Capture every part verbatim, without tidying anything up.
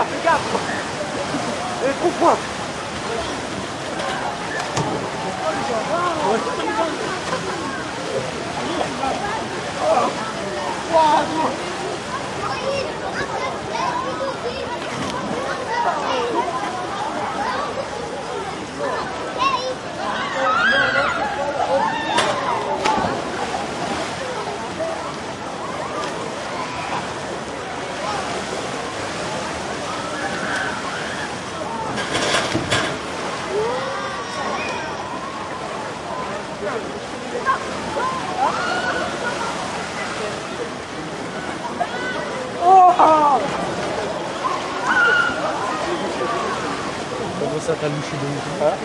fais gaffe. Elle est trop froide. Comment ça t'a louché de ouf, hein?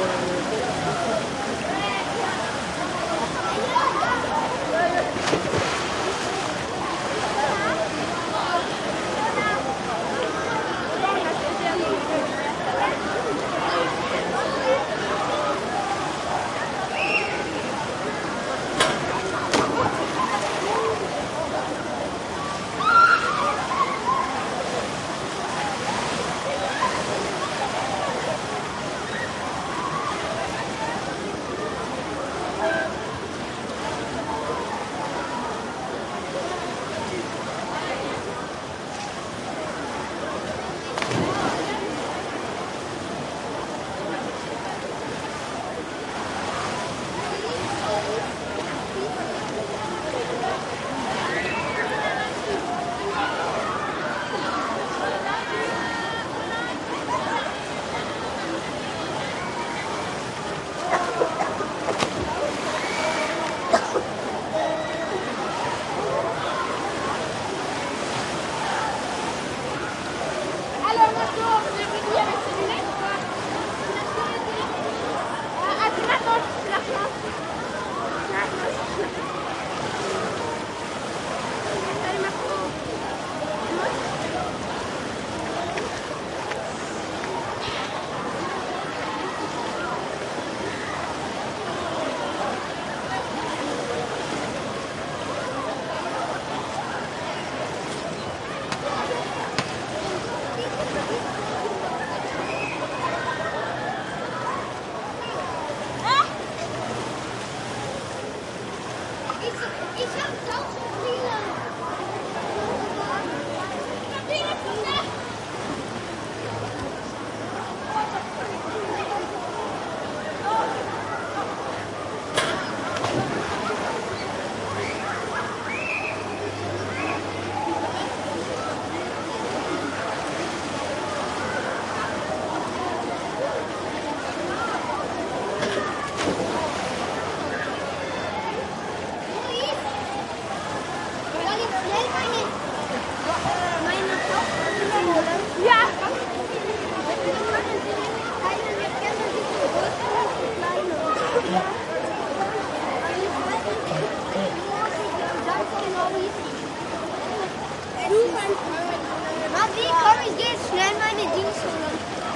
Mavi, komm, ich gehe jetzt schnell meine Dings holen.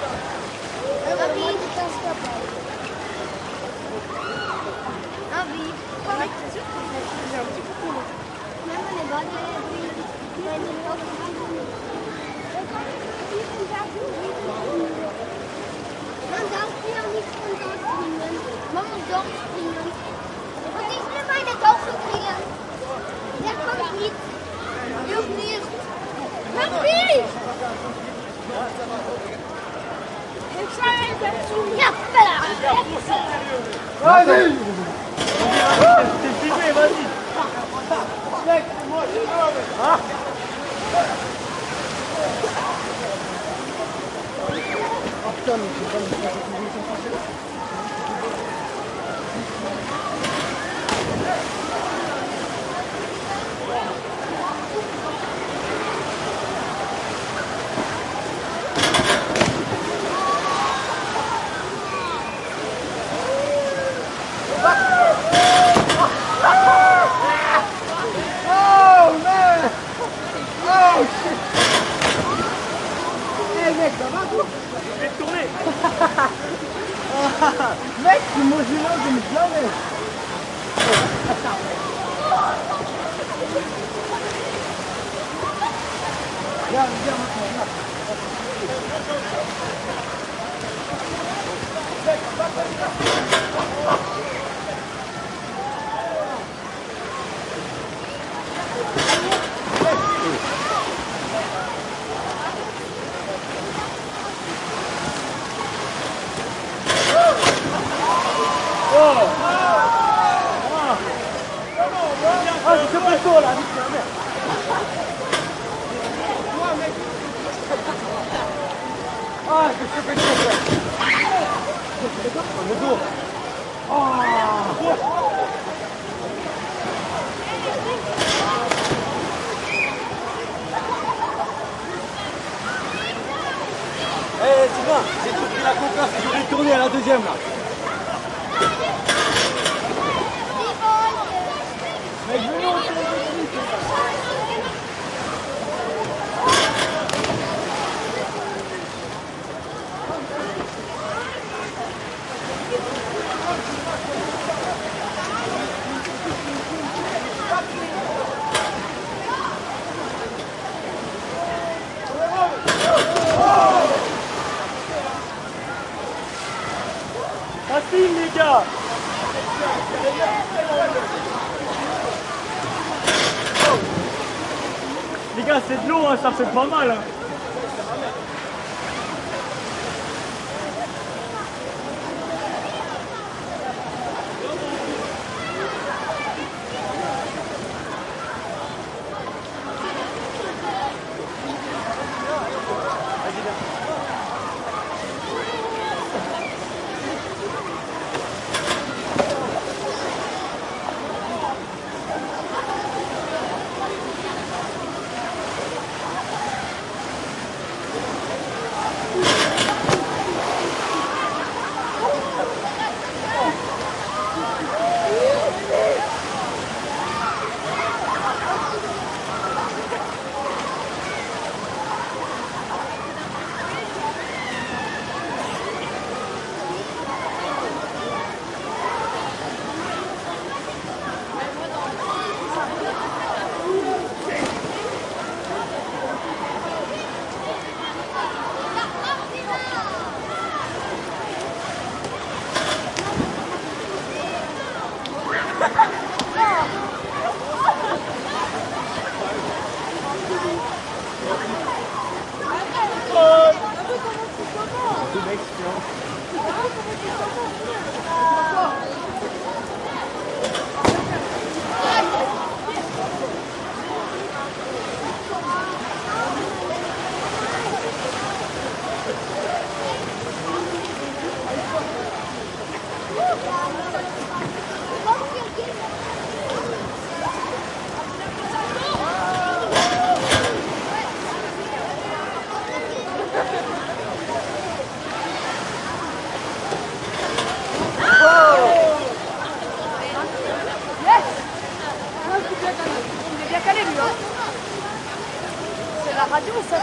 Mavi. Mavi, komm. Nein, meine Warte, meine Man darf hier nicht von dort springen. Man muss dort springen. Und ich will meine Taucherbrille. Der kommt mit. Ich nicht. Mavi! Ja, Vas-y. T'es filmé, vas-y. Mec, moi, je hein? Oh putain, mais c'est pas une chose je vais te tourner. Mec, tu manges une langue, mais jamais. Viens, viens maintenant, viens. Eh Sylvain, j'ai tout pris la confiance, je vais tourner à la deuxième là. Mais je vais lancer le truc. Facile les gars. Les gars, c'est de l'eau, hein, ça fait pas mal. Hein. C'est la radio ou ça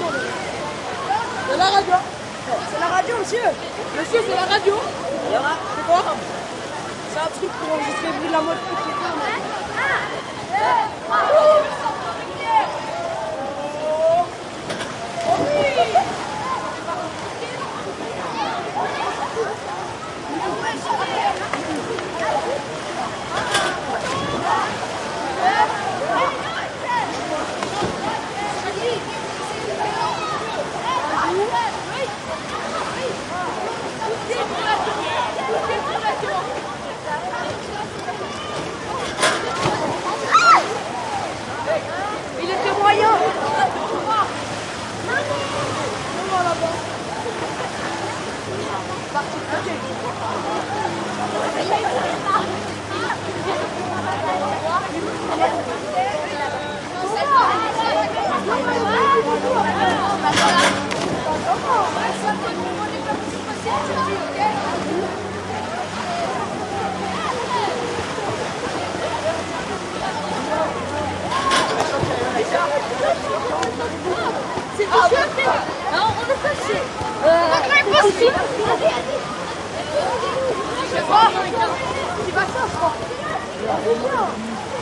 C'est la radio. C'est la radio, monsieur. Monsieur, c'est la radio. C'est quoi? C'est un truc pour enregistrer le bruit de la mode pour quelqu'un. Il était moyen. C'est tout sûr. Non, on est fâché. Euh, aussi. Je sais pas. C'est pas ça, je crois.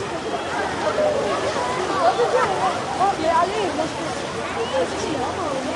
Oh, mais allez, moi je peux.